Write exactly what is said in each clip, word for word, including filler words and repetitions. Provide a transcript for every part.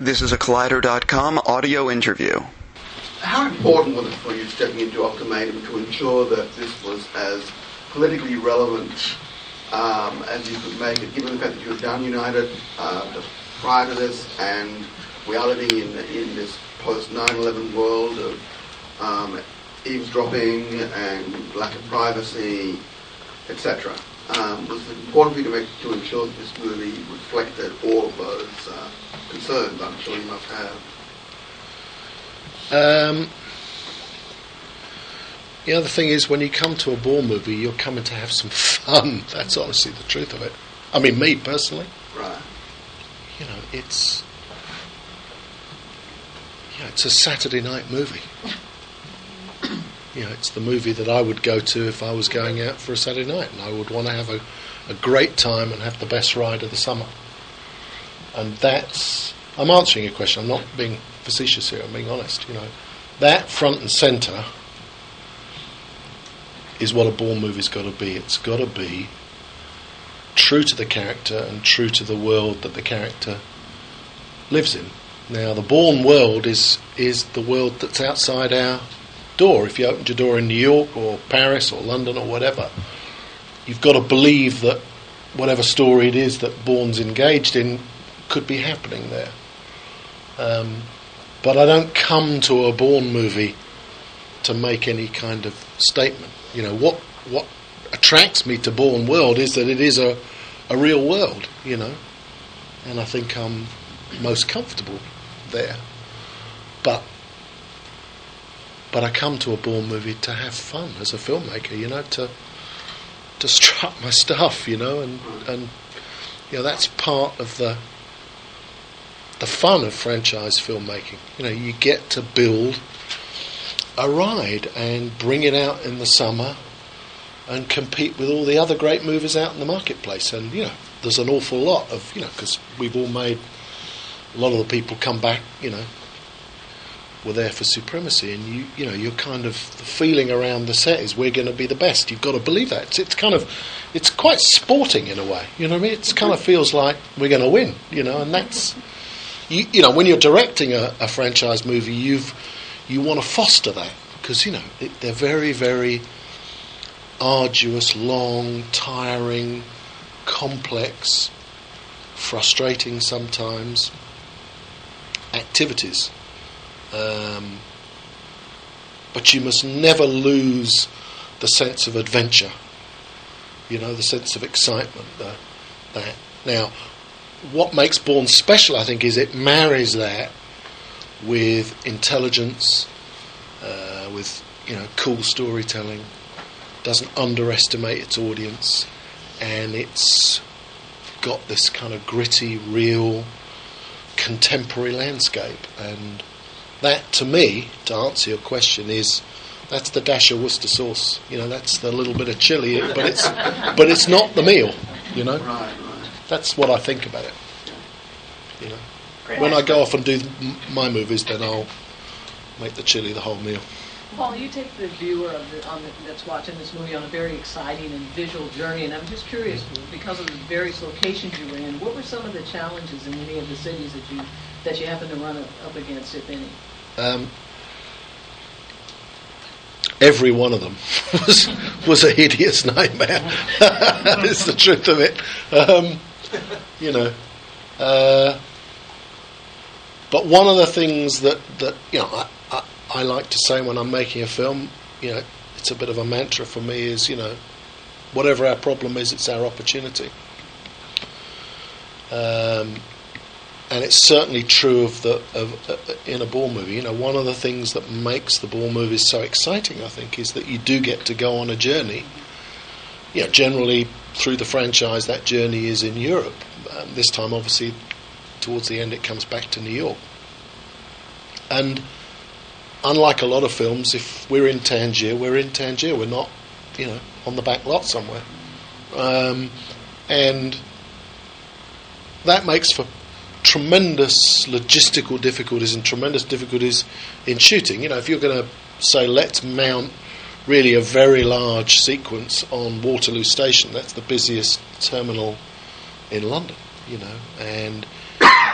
This is a Collider dot com audio interview. How important was it for you stepping into Ultimatum to ensure that this was as politically relevant um, as you could make it, given the fact that you had done United uh, prior to this, and we are living in, in this post nine eleven world of um, eavesdropping and lack of privacy, et cetera. Um, was it important for you to, make, to ensure that this movie reflected all of those uh, concerns I'm sure you must have? Um, the other thing is, when you come to a Bourne movie, you're coming to have some fun. That's honestly the truth of it. I mean, me personally. Right. You know, it's... Yeah, it's a Saturday night movie. You know, it's the movie that I would go to if I was going out for a Saturday night, and I would want to have a, a great time and have the best ride of the summer. And that's... I'm answering your question. I'm not being facetious here. I'm being honest. You know, that front and centre is what a Bourne movie's got to be. It's got to be true to the character and true to the world that the character lives in. Now, the Bourne world is is the world that's outside our door. If you opened your door in New York or Paris or London or whatever, you've got to believe that whatever story it is that Bourne's engaged in could be happening there. Um, but I don't come to a Bourne movie to make any kind of statement. You know, what what attracts me to Bourne world is that it is a, a real world, you know, and I think I'm most comfortable there. But but I come to a Bourne movie to have fun as a filmmaker, you know, to to strut my stuff, you know, and, and you know, that's part of the the fun of franchise filmmaking. You know, you get to build a ride and bring it out in the summer and compete with all the other great movies out in the marketplace. And, you know, there's an awful lot of, you know, because we've all made, a lot of the people come back, you know, were there for supremacy, and you you know, you're kind of, the feeling around the set is we're going to be the best. You've got to believe that. It's, it's kind of, it's quite sporting in a way, you know what I mean? It kind of feels like we're going to win, you know, and that's, you, you know, when you're directing a, a franchise movie, you've, you want to foster that, because, you know, it, they're very, very arduous, long, tiring, complex, frustrating sometimes activities. Um, but you must never lose the sense of adventure, you know, the sense of excitement. The, that now, what makes Bourne special, I think, is it marries that with intelligence, uh, with, you know, cool storytelling, doesn't underestimate its audience, and it's got this kind of gritty, real, contemporary landscape. And that, to me, to answer your question, is that's the dash of Worcester sauce. You know, that's the little bit of chili, but it's but it's not the meal. You know, right, right. That's what I think about it. You know, Great. When I go off and do m- my movies, then I'll make the chili the whole meal. Paul, you take the viewer of the, on the, that's watching this movie on a very exciting and visual journey, and I'm just curious, because of the various locations you were in, what were some of the challenges in any of the cities that you that you happened to run up against, if any? Um, every one of them was was a hideous nightmare. It's the truth of it. Um, you know, uh, but one of the things that, that you know I, I, I like to say when I'm making a film, you know, it's a bit of a mantra for me, is, you know, whatever our problem is, it's our opportunity. Um, And it's certainly true of the of uh, in a Bourne movie. You know, one of the things that makes the Bourne movies so exciting, I think, is that you do get to go on a journey. You know, generally through the franchise, that journey is in Europe. Um, this time, obviously, towards the end, it comes back to New York. And unlike a lot of films, if we're in Tangier, we're in Tangier. We're not, you know, on the back lot somewhere. Um, and that makes for tremendous logistical difficulties and tremendous difficulties in shooting. You know, if you're going to say, let's mount really a very large sequence on Waterloo Station, that's the busiest terminal in London, you know, and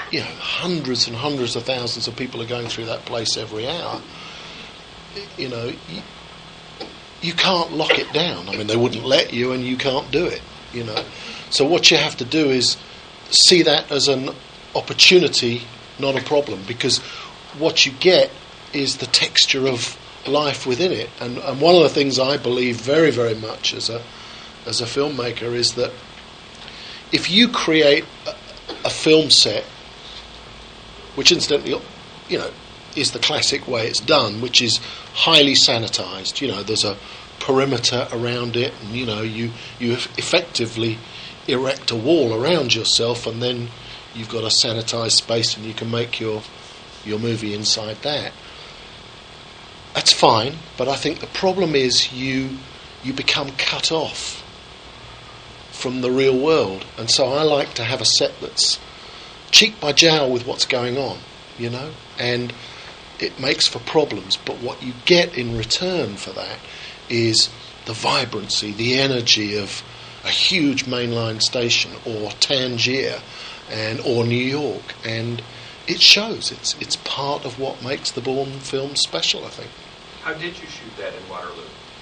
you know, hundreds and hundreds of thousands of people are going through that place every hour. You know, you, you can't lock it down. I mean, they wouldn't let you, and you can't do it. You know, so what you have to do is see that as an opportunity, not a problem, because what you get is the texture of life within it. And, and one of the things I believe very, very much as a as a filmmaker is that if you create a, a film set, which incidentally, you know, is the classic way it's done, which is highly sanitized. You know, there's a perimeter around it, and you know, you you effectively erect a wall around yourself, and then you've got a sanitized space, and you can make your your movie inside that. That's fine, but I think the problem is you you become cut off from the real world, and so I like to have a set that's cheek by jowl with what's going on, you know, and it makes for problems. But what you get in return for that is the vibrancy, the energy of a huge mainline station, or Tangier, and or New York, and it shows. It's it's part of what makes the Bourne film special, I think. How did you shoot that in Waterloo?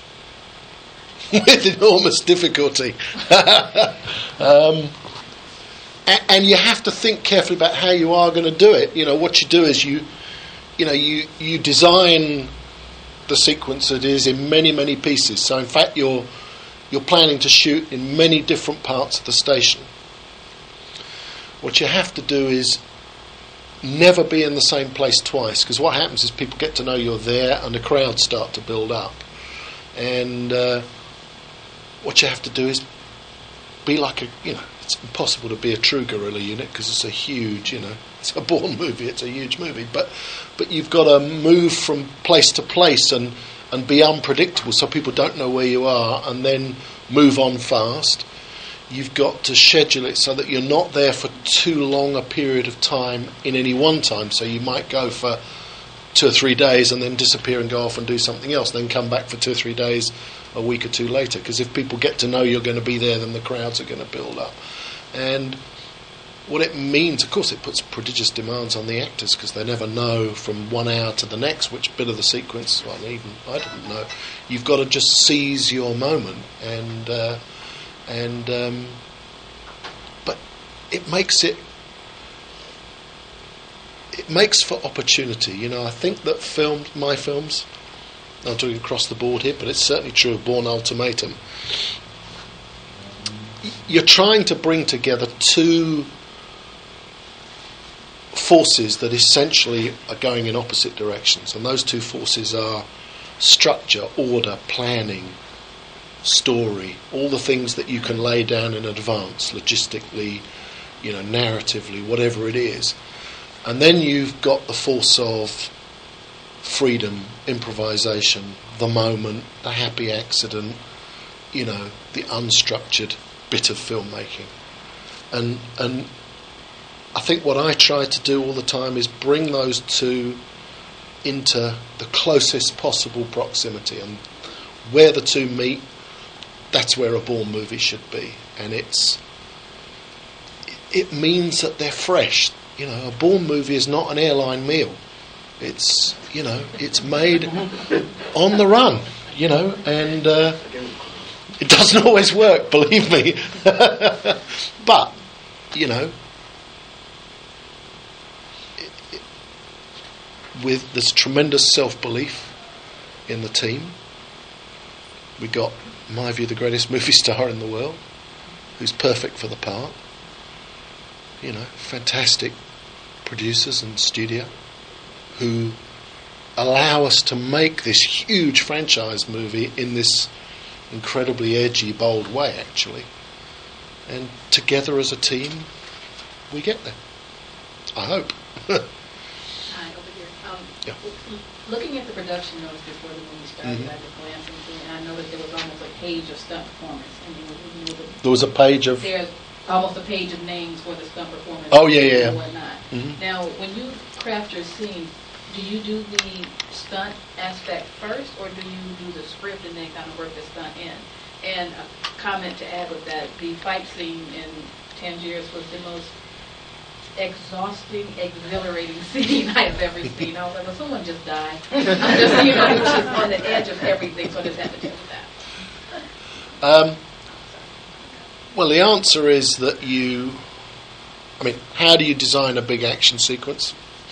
With enormous difficulty. um, and, and you have to think carefully about how you are going to do it. You know, what you do is you, you know, you you design the sequence that is in many many pieces. So in fact, you're you're planning to shoot in many different parts of the station. What you have to do is never be in the same place twice, because what happens is people get to know you're there and the crowds start to build up. And uh, what you have to do is be like a, you know, it's impossible to be a true guerrilla unit because it's a huge, you know, it's a Bourne movie, it's a huge movie, but but you've got to move from place to place and, and be unpredictable so people don't know where you are, and then move on fast. You've got to schedule it so that you're not there for too long a period of time in any one time. So you might go for two or three days and then disappear and go off and do something else, then come back for two or three days a week or two later. Because if people get to know you're going to be there, then the crowds are going to build up. And what it means, of course, it puts prodigious demands on the actors, because they never know from one hour to the next which bit of the sequence, well, even I didn't know. You've got to just seize your moment, and... Uh, And um, but it makes it it makes for opportunity. You know, I think that films, my films, I'm talking across the board here, but it's certainly true of Bourne Ultimatum. You're trying to bring together two forces that essentially are going in opposite directions, and those two forces are structure, order, planning, story, all the things that you can lay down in advance, logistically, you know, narratively, whatever it is. And then you've got the force of freedom, improvisation, the moment, the happy accident, you know, the unstructured bit of filmmaking. And and I think what I try to do all the time is bring those two into the closest possible proximity, and where the two meet, that's where a Bourne movie should be. And it's it means that they're fresh. You know, a Bourne movie is not an airline meal. It's, you know, it's made on the run, you know, and uh, it doesn't always work, believe me. But, you know, it, it, with this tremendous self-belief in the team, we got, in my view, the greatest movie star in the world, who's perfect for the part. You know, fantastic producers and studio who allow us to make this huge franchise movie in this incredibly edgy, bold way, actually. And together as a team, we get there. I hope. Hi, over here. Um, Yeah. Looking at the production notes before the movie started, Mhm. I was glancing through, and I noticed there was almost a page of stunt performers. And you were, you were, There was a page of... there's almost a page of names for the stunt performers. Oh, yeah, yeah, yeah. And whatnot. Mhm. Now, when you craft your scene, do you do the stunt aspect first, or do you do the script and then kind of work the stunt in? And a comment to add with that, the fight scene in Tangiers was the most exhausting, exhilarating scene I have ever seen. I was like, well, someone just died. I'm just, you know, it was just on the edge of everything, so I just had to deal with that. Um, well, the answer is that you... I mean, how do you design a big action sequence?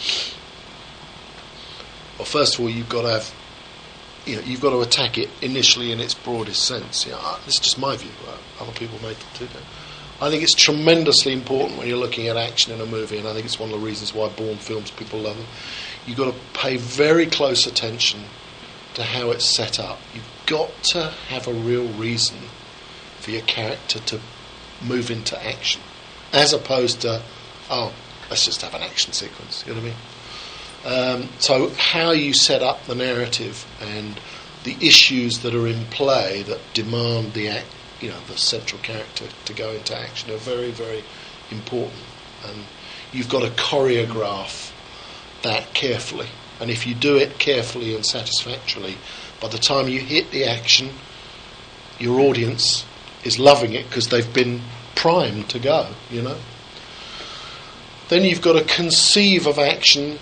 Well, first of all, you've got to have... You know, you've got to attack it initially in its broadest sense. You know, this is just my view. Other people may do that. I think it's tremendously important when you're looking at action in a movie, and I think it's one of the reasons why Bourne films, people love them. You've got to pay very close attention to how it's set up. You've got to have a real reason for your character to move into action, as opposed to, oh, let's just have an action sequence. You know what I mean? Um, so how you set up the narrative and the issues that are in play that demand the act, you know, the central character to go into action are very, very important. And you've got to choreograph that carefully. And if you do it carefully and satisfactorily, by the time you hit the action, your audience is loving it because they've been primed to go, you know. Then you've got to conceive of action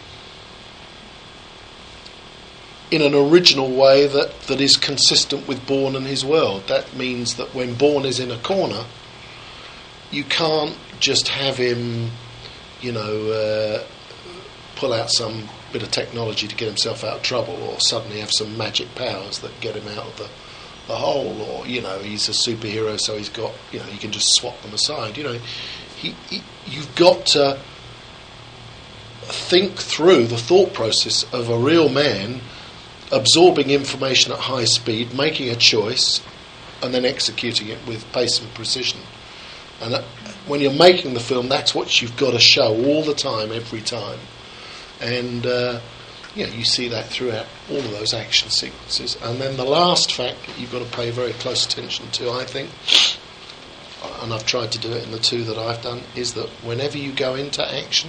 in an original way that, that is consistent with Bourne and his world. That means that when Bourne is in a corner, you can't just have him, you know, uh, pull out some bit of technology to get himself out of trouble, or suddenly have some magic powers that get him out of the, the hole, or, you know, he's a superhero, so he's got, you know, you can just swap them aside. You know, he, he, you've got to think through the thought process of a real man absorbing information at high speed, making a choice, and then executing it with pace and precision. And that, when you're making the film, that's what you've got to show all the time, every time. And uh, you know, you see that throughout all of those action sequences. And then the last fact that you've got to pay very close attention to, I think, and I've tried to do it in the two that I've done, is that whenever you go into action,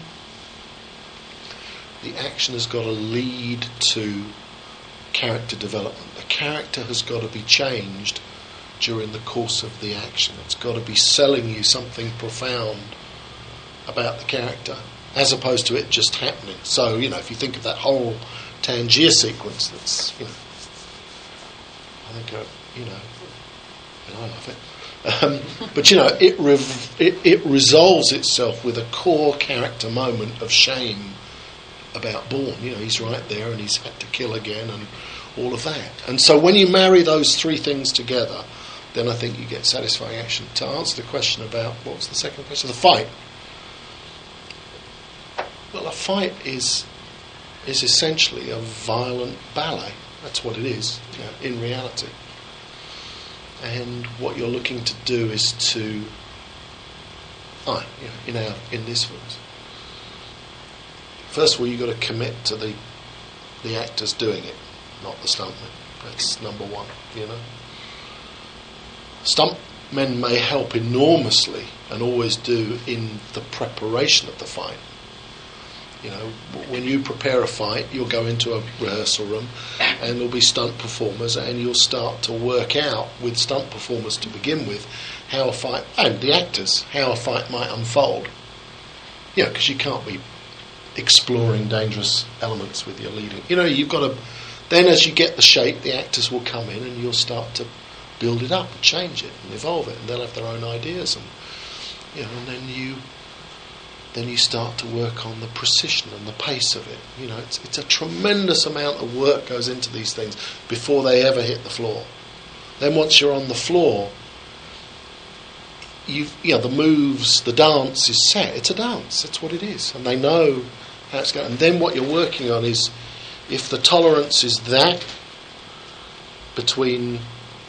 the action has got to lead to character development. The character has got to be changed during the course of the action. It's got to be selling you something profound about the character, as opposed to it just happening. So, you know, if you think of that whole Tangier sequence, that's, you know, I think, uh, you know, and I love it. Um, but, you know, it, rev- it it resolves itself with a core character moment of shame about Bourne. You know, he's right there and he's had to kill again and all of that. And so when you marry those three things together, then I think you get satisfying action. To answer the question about, what was the second question? The fight. Well, a fight is is essentially a violent ballet. That's what it is, you know, in reality. And what you're looking to do is to, oh, you know, in our in this verse, first of all, you've got to commit to the the actors doing it, not the stuntmen. That's number one, you know. Stuntmen may help enormously, and always do, in the preparation of the fight. You know, when you prepare a fight, you'll go into a rehearsal room and there'll be stunt performers, and you'll start to work out with stunt performers to begin with how a fight, and the actors, how a fight might unfold. Yeah, because you can't be exploring dangerous elements with your leading. You know, you've got to, then as you get the shape, the actors will come in and you'll start to build it up and change it and evolve it, and they'll have their own ideas, and, you know, and then you then you start to work on the precision and the pace of it. You know, it's it's a tremendous amount of work goes into these things before they ever hit the floor. Then once you're on the floor, you you know, the moves, the dance is set. It's a dance. That's what it is, and they know how it's going. And then what you're working on is, if the tolerance is that between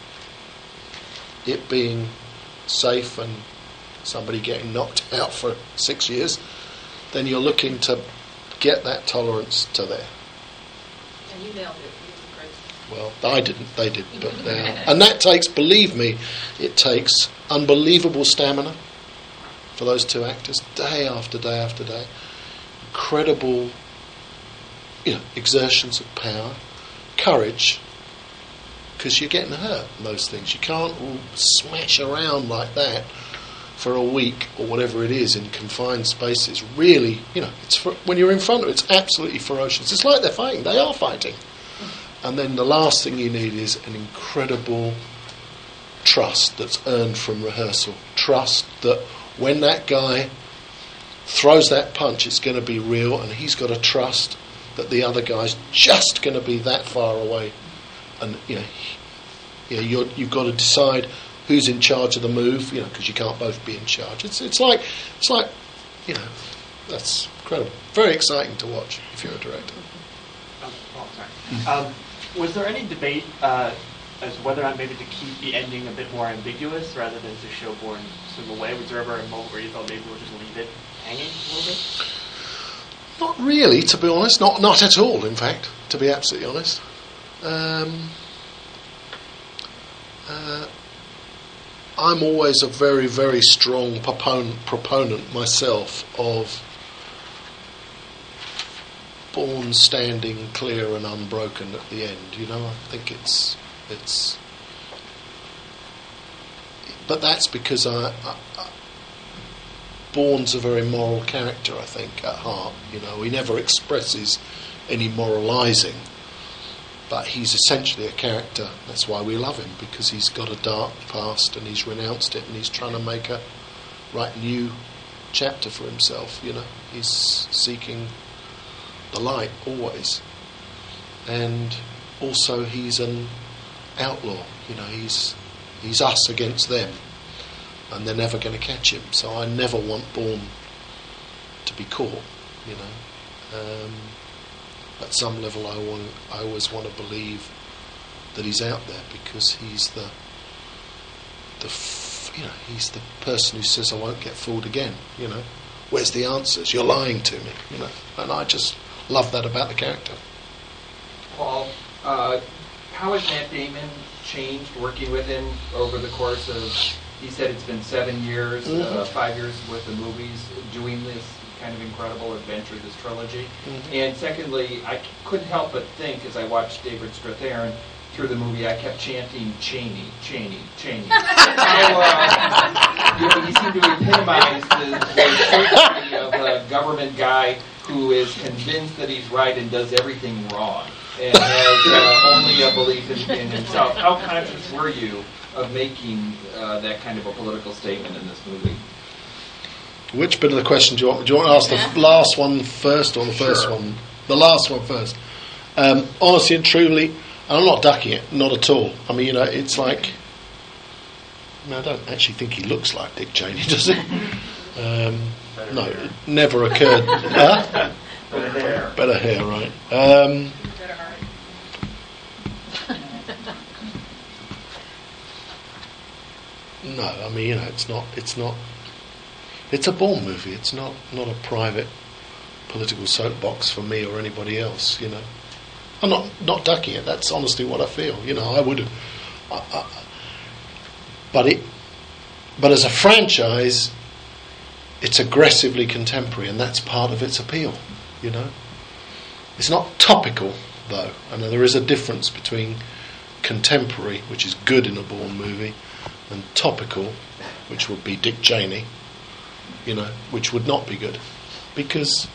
it being safe and somebody getting knocked out for six years, then you're looking to get that tolerance to there. And you nailed it. You were Well, I didn't, they did. But uh, and that takes, believe me, it takes unbelievable stamina for those two actors, day after day after day. Incredible, you know, exertions of power, courage, because you're getting hurt in those things. You can't all smash around like that for a week or whatever it is in confined spaces, really, you know, it's for, when you're in front of it, it's absolutely ferocious. It's like they're fighting. They are fighting. And then the last thing you need is an incredible trust that's earned from rehearsal. Trust that when that guy throws that punch, it's going to be real, and he's got to trust that the other guy's just going to be that far away. And, you know, he, you know you're, you've got to decide who's in charge of the move, you know, because you can't both be in charge. It's it's like, it's like, you know, that's incredible. Very exciting to watch if you're a director. Oh, oh, sorry. Um, was there any debate uh, as to whether or not maybe to keep the ending a bit more ambiguous rather than to show Bourne swim away? Was there ever a moment where you thought maybe we'll just leave it hanging a little bit? Not really, to be honest. Not not at all, in fact, to be absolutely honest. Um, uh, I'm always a very, very strong proponent, proponent myself of Bourne standing clear and unbroken at the end. You know, I think it's it's. But that's because I, I, I Bourne's a very moral character, I think, at heart. You know, he never expresses any moralising, but he's essentially a character. That's why we love him, because he's got a dark past and he's renounced it and he's trying to make a right new chapter for himself. You know, he's seeking the light always, and also he's an outlaw. You know, he's he's us against them, and they're never going to catch him. So I never want Bourne to be caught. You know, um, at some level, I want I always want to believe that he's out there, because he's the the f- you know he's the person who says I won't get fooled again. You know, where's the answers? You're lying to me. You know, and I just love that about the character. Paul, uh, how has Matt Damon changed working with him over the course of, he said it's been seven years, mm-hmm. uh, five years worth of movies, doing this kind of incredible adventure, this trilogy. Mm-hmm. And secondly, I c- couldn't help but think, as I watched David Strathairn through the movie, I kept chanting Cheney, Cheney, Cheney. So, uh, you know, he seemed to epitomize the, the certainty of a government guy who is convinced that he's right and does everything wrong, and has uh, only a belief in, in himself. How conscious were you of making uh, that kind of a political statement in this movie? Which bit of the question do you want? Do you want to ask the last one first or the first Sure. one? The last one first. Um, honestly and truly, and I'm not ducking it, not at all. I mean, you know, it's like, I mean, I don't actually think he looks like Dick Cheney, does he? Um, no, it never occurred. Huh? Better hair. Better hair, right? Um, Better heart. no, I mean, you know, it's not. It's not. It's a Bourne movie. It's not not a private political soapbox for me or anybody else. You know, I'm not not ducking it. That's honestly what I feel. You know, I would have. I, I, but it. But as a franchise, it's aggressively contemporary, and that's part of its appeal. You know, it's not topical though. I know there is a difference between contemporary, which is good in a Bourne movie, and topical, which would be Dick Cheney. You know, which would not be good, because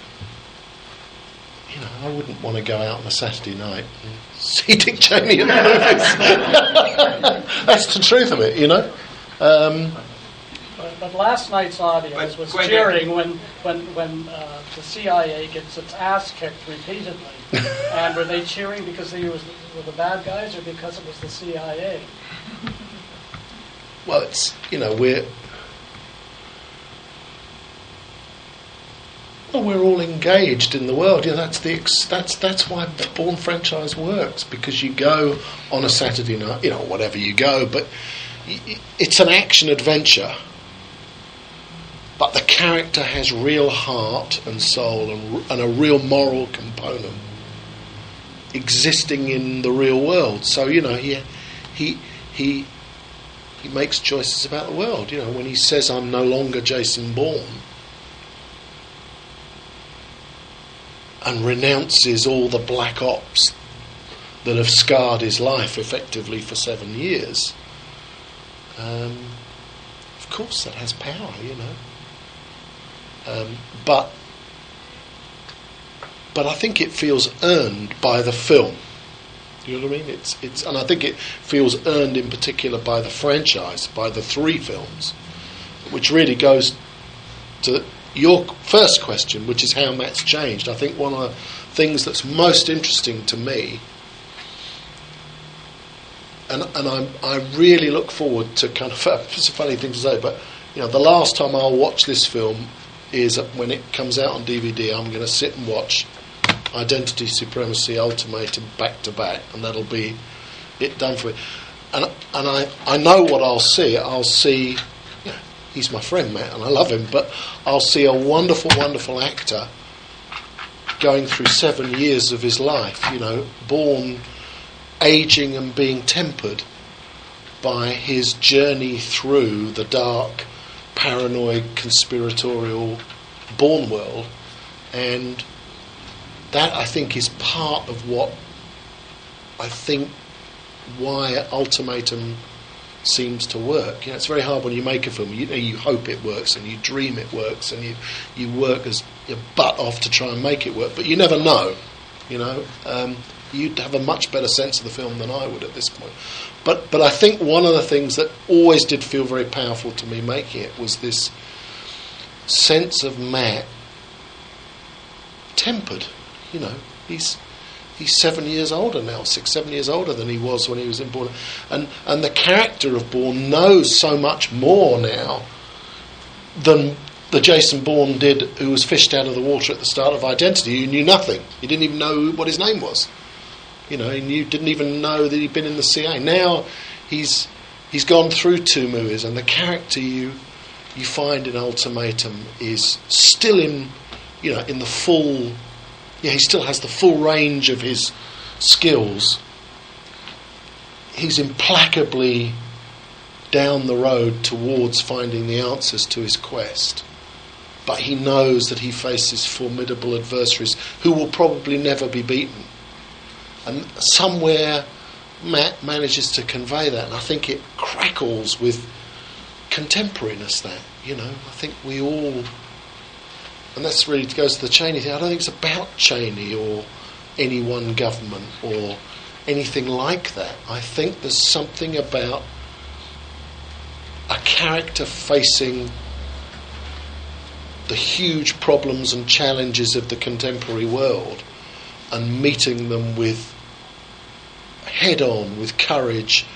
you know I wouldn't want to go out on a Saturday night and see Dick Cheney in the movies. That's the truth of it, you know. Um, But, but last night's audience But was Quentin- cheering when when when uh, the C I A gets its ass kicked repeatedly. And were they cheering because they was were the bad guys, or because it was the C I A? well, it's you know we're well we're all engaged in the world. You know, that's the ex- that's that's why the Bourne franchise works, because you go on a Saturday night, you know, whatever you go, but y- y- it's an action adventure. But the character has real heart and soul and, and a real moral component existing in the real world. So you know he he he he makes choices about the world. You know, when he says, "I'm no longer Jason Bourne," and renounces all the black ops that have scarred his life effectively for seven years. Um, of course that has power, you know. Um, but but I think it feels earned by the film. You know what I mean? It's it's, and I think it feels earned in particular by the franchise, by the three films, which really goes to your first question, which is how Matt's changed. I think one of the things that's most interesting to me, and and I I really look forward to kind of it's a funny thing to say, but you know, the last time I'll watch this film is when it comes out on D V D. I'm going to sit and watch Identity, Supremacy, Ultimatum back to back, and that'll be it done for me. And and I, I know what I'll see. I'll see, you know, he's my friend Matt, and I love him, but I'll see a wonderful, wonderful actor going through seven years of his life. You know, Bourne aging and being tempered by his journey through the dark, paranoid, conspiratorial Bourne world, and that, I think, is part of what I think why Ultimatum seems to work. You know, it's very hard when you make a film. You know, you hope it works and you dream it works and you, you work as your butt off to try and make it work, but you never know. You know, um, you'd have a much better sense of the film than I would at this point. But but I think one of the things that always did feel very powerful to me making it was this sense of Matt tempered. You know, he's he's seven years older now, six, seven years older than he was when he was in Bourne. And and the character of Bourne knows so much more now than the Jason Bourne did, who was fished out of the water at the start of Identity, who knew nothing. He didn't even know what his name was. You know, he knew, didn't even know that he'd been in the C I A. Now he's he's gone through two movies, and the character you you find in Ultimatum is still in, you know, in the full. Yeah, he still has the full range of his skills. He's implacably down the road towards finding the answers to his quest. But he knows that he faces formidable adversaries who will probably never be beaten. And somewhere Matt manages to convey that, and I think it crackles with contemporariness, that, you know, I think we all... And that's really goes to the Cheney thing. I don't think it's about Cheney or any one government or anything like that. I think there's something about a character facing the huge problems and challenges of the contemporary world and meeting them with head on, with courage,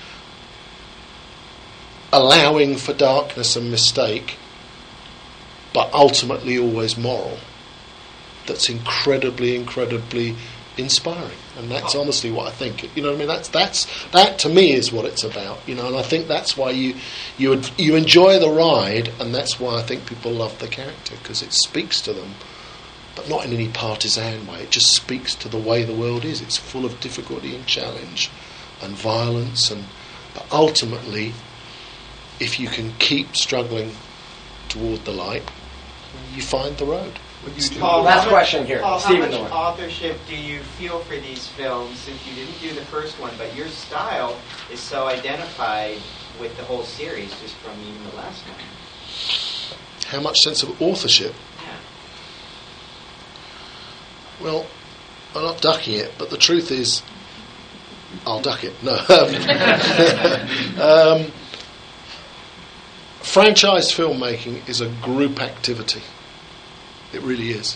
allowing for darkness and mistake, but ultimately always moral. That's incredibly, incredibly inspiring, and that's honestly what I think. You know what I mean? That's that's that to me is what it's about. You know, and I think that's why you you you enjoy the ride, and that's why I think people love the character, because it speaks to them, but not in any partisan way. It just speaks to the way the world is. It's full of difficulty and challenge, and violence, and but ultimately, if you can keep struggling toward the light, you find the road. Paul, last much, question here. Paul, Stephen, how much authorship do you feel for these films, since you didn't do the first one, but your style is so identified with the whole series just from even the last one? How much sense of authorship? Yeah. Well, I'm not ducking it, but the truth is, I'll duck it. No. um, franchise filmmaking is a group activity. It really is.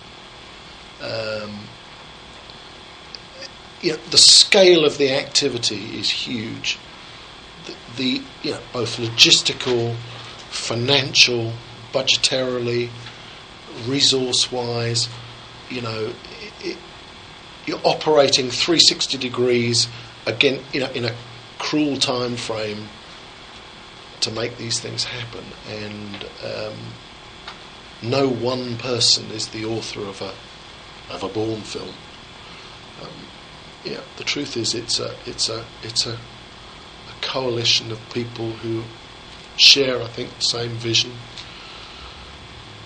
Um, you know, the scale of the activity is huge. The, the you know, both logistical, financial, budgetarily, resource-wise. You know, it, it, you're operating three hundred sixty degrees again, you know, in a cruel time frame to make these things happen, and. Um, No one person is the author of a of a Bourne film. Um, yeah, the truth is, it's a it's a it's a, a coalition of people who share, I think, the same vision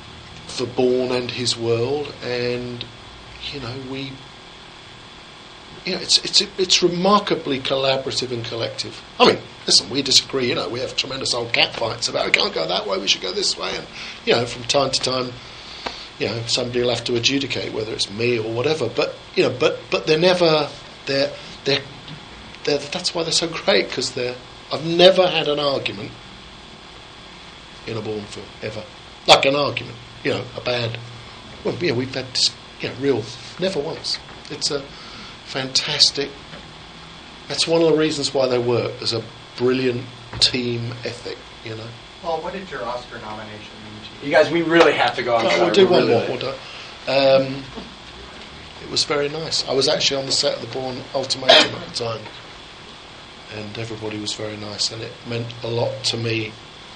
for Bourne and his world, and you know we you know, it's it's it's remarkably collaborative and collective. I mean, listen, we disagree. You know, we have tremendous old cat fights about we can't go that way, we should go this way, and you know, from time to time, you know, somebody will have to adjudicate whether it's me or whatever. But you know, but but they're never they're they're, they're that's why they're so great, because they're. I've never had an argument in a Bourne film ever, like an argument. You know, a bad. Well, yeah, we've had you know real never once. It's a fantastic. That's one of the reasons why they work. There's a brilliant team ethic, you know. Paul, what did your Oscar nomination mean to you? You guys, we really have to go on. Oh, we'll do one more. We'll do. Um, it was very nice. I was actually on the set of the Bourne Ultimatum at the time, and everybody was very nice, and it meant a lot to me.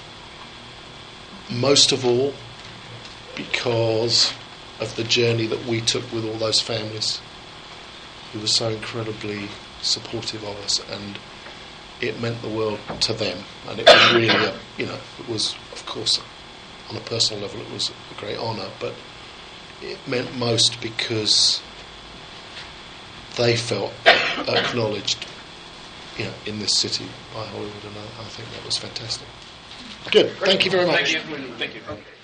Most of all, because of the journey that we took with all those families who were so incredibly supportive of us, and it meant the world to them. And it was really, a, you know, it was, of course, on a personal level, it was a great honour, but it meant most because they felt acknowledged, you know, in this city by Hollywood, and I, I think that was fantastic. Good. Thank you very much. Thank you. Thank you.